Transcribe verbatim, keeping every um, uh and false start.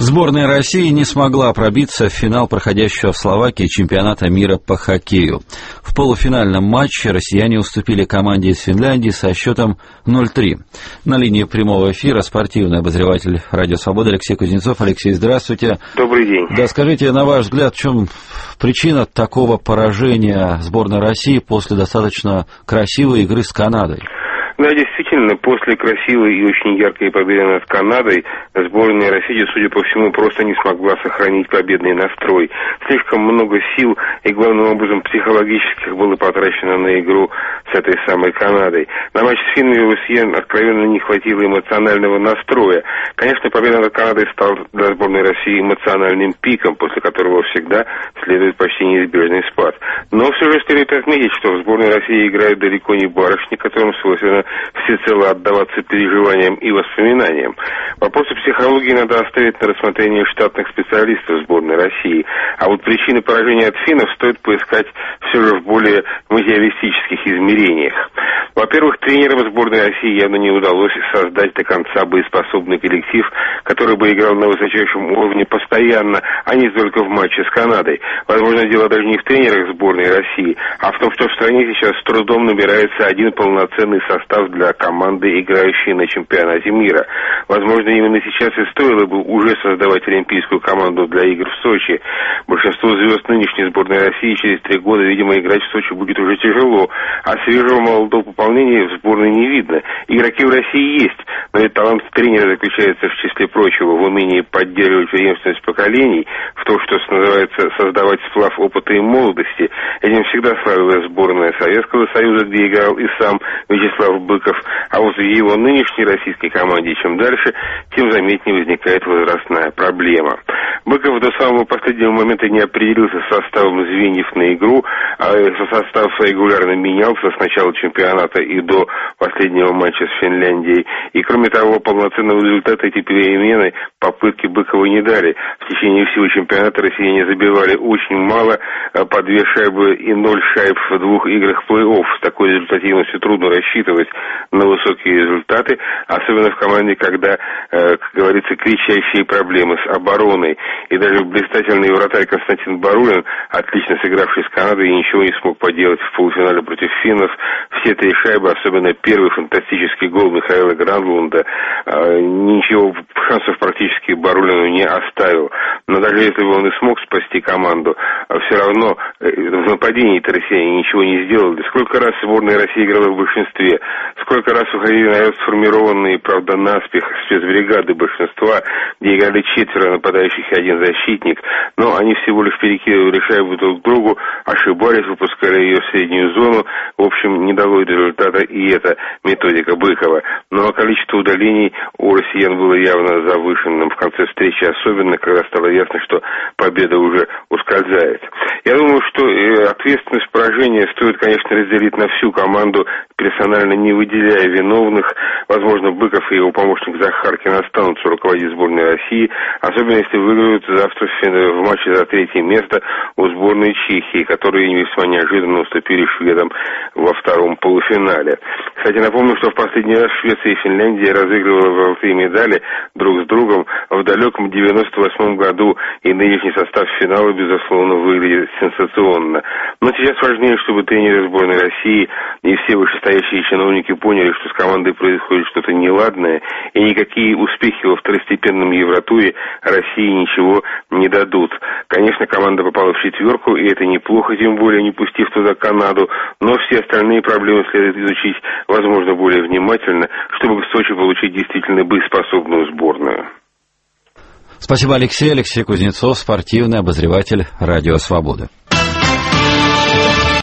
Сборная России не смогла пробиться в финал проходящего в Словакии чемпионата мира по хоккею. В полуфинальном матче россияне уступили команде из Финляндии со счетом ноль три. На линии прямого эфира спортивный обозреватель «Радио Свобода» Алексей Кузнецов. Алексей, здравствуйте. Добрый день. Да, скажите, на ваш взгляд, в чем причина такого поражения сборной России после достаточно красивой игры с Канадой? Да, действительно, после красивой и очень яркой победы над Канадой сборная России, судя по всему, просто не смогла сохранить победный настрой. Слишком много сил и, главным образом, психологических было потрачено на игру с этой самой Канадой. На матч с финнами у россиян откровенно не хватило эмоционального настроя. Конечно, победа над Канадой стала для сборной России эмоциональным пиком, после которого всегда следует почти неизбежный спад. Но все же следует отметить, что в сборной России играют далеко не барышни, которым свойственно всецело отдаваться переживаниям и воспоминаниям. Вопросы психологии надо оставить на рассмотрение штатных специалистов сборной России. А вот причины поражения от финнов стоит поискать все же в более материалистических измерениях. Во-первых, тренерам сборной России явно не удалось создать до конца боеспособный коллектив, который бы играл на высочайшем уровне постоянно, а не только в матче с Канадой. Возможно, дело даже не в тренерах сборной России, а в том, что в стране сейчас с трудом набирается один полноценный состав для команды, играющей на чемпионате мира. Возможно, именно сейчас и стоило бы уже создавать олимпийскую команду для игр в Сочи. Большинство звезд нынешней сборной России через три года, видимо, играть в Сочи будет уже тяжело, а свежего молодого пополнения в сборной не видно. Игроки в России есть, но ведь талант тренера заключается, в числе прочего, в умении поддерживать преемственность поколений, в том, что называется создавать сплав опыта и молодости. Этим всегда славилась сборная Советского Союза, где играл и сам Вячеслав Быков, а вот в его нынешней российской команде чем дальше, тем заметнее возникает возрастная проблема. Быков до самого последнего момента не определился с составом звеньев на игру, а состав регулярно менялся с начала чемпионата и до последнего матча с Финляндией. И кроме того, полноценного результата эти перемены попытки Быкова не дали. В течение всего чемпионата россияне забивали очень мало, по две шайбы и ноль шайб в двух играх плей-офф. С такой результативностью трудно рассчитывать на высокие результаты, особенно в команде, когда, э, как говорится, кричащие проблемы с обороной. И даже блистательный вратарь Константин Барулин, отлично сыгравший с Канадой, ничего не смог поделать в полуфинале против финнов. Все три шайбы, особенно первый фантастический гол Михаила Гранлунда, э, ничего, шансов практически Барулину не оставил. Но даже если бы он и смог спасти команду, все равно э, в нападении-то россияне ничего не сделали. Сколько раз сборная России играла в большинстве, сколько раз уходили на сформированные, правда, наспех спецбригады большинства, где играли четверо нападающих и один защитник, но они всего лишь перекидывали шайбу друг к другу, ошибались, выпускали ее в среднюю зону. В общем, не дало результата и эта методика Быкова. Но ну, а количество удалений у россиян было явно завышенным в конце встречи, особенно когда стало ясно, что победа уже ускользает. Я думаю, что ответственность поражения стоит, конечно, разделить на всю команду, персонально не выделяя виновных. Возможно, Быков и его помощник Захаркин останутся руководить сборной России, особенно если выиграют завтра в матче за третье место у сборной Чехии, которые весьма неожиданно уступили шведам во втором полуфинале. Кстати, напомню, что в последний раз Швеция и Финляндия разыгрывали золотые медали друг с другом в далеком девяносто восьмом году, и нынешний состав финала, безусловно, выглядит сенсационно. Но сейчас важнее, чтобы тренеры сборной России и все вышестоящие чиновники поняли, что с командой происходит что-то неладное, и никакие успехи во второстепенном Евротуре России ничего не дадут. Конечно, команда попала в четверку, и это неплохо, тем более не пустив туда Канаду, но все остальные проблемы следует изучить, возможно, более внимательно, чтобы в Сочи получить действительно боеспособную сборную. Спасибо, Алексей. Алексей Кузнецов, спортивный обозреватель «Радио Свобода».